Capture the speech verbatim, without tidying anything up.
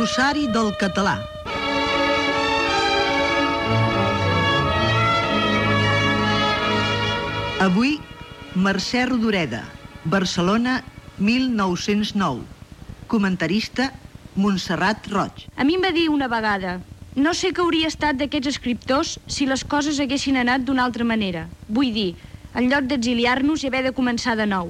Glossari del català. Avui, Mercè Rodoreda, Barcelona, mil nou-cents nou. Comentarista, Montserrat Roig. A mi em va dir una vegada: no sé què hauria estat d'aquests escriptors si les coses haguessin anat d'una altra manera. Vull dir, en lloc d'exiliar-nos i haver de començar de nou.